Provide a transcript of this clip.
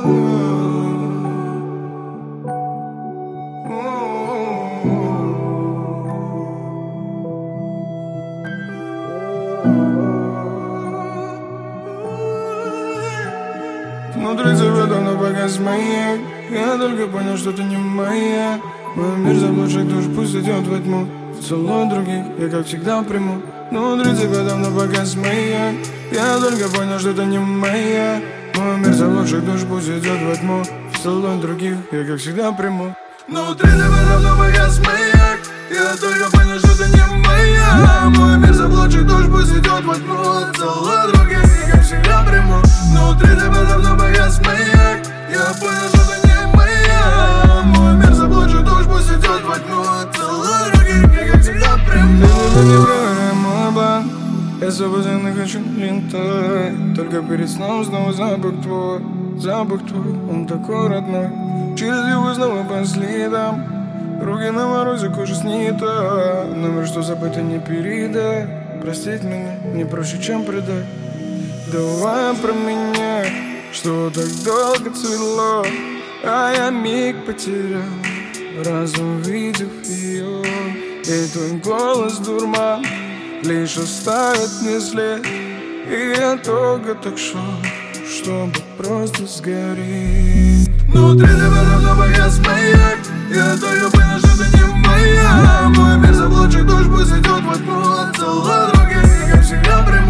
Внутри тебя давно погас маяк. Я только понял, что ты не моя. Мой мир заблудших душ пусть идет во тьму. Целую других, я как всегда приму. Внутри тебя давно погас маяк. Я только понял, что ты не моя. Мой мир заблудших душ пусть идет во тьму. Целую других, я как всегда приму. Внутри тебя давно погас маяк. Я только понял, что ты не моя. Мой мир заблудших душ пусть идет во тьму. Целую других, я как всегда приму. Внутри тебя давно погас маяк. Я понял, что ты не моя. Мой мир заблудших душ пусть идет во тьму. Целую других, я как всегда приму. Ты не враг, мой план. Я свободен и хочу летать. Только перед сном снова запах твой. Запах твой, он такой родной. Через его снова по следам. Руки на морозе, кожа снита. Номер, что забыто, не передай. Простить меня не проще, чем предать. Давай про меня, что так долго цвело, а я миг потерял, раз увидев ее. И твой голос дурман лишь оставит мне след. И я только так шел, чтобы просто сгореть. Внутри тебя давно погас маяк. Я только понял, что ты не моя. Мой мир заблудших душ пусть идет во тьму. Целую других, как всегда приму.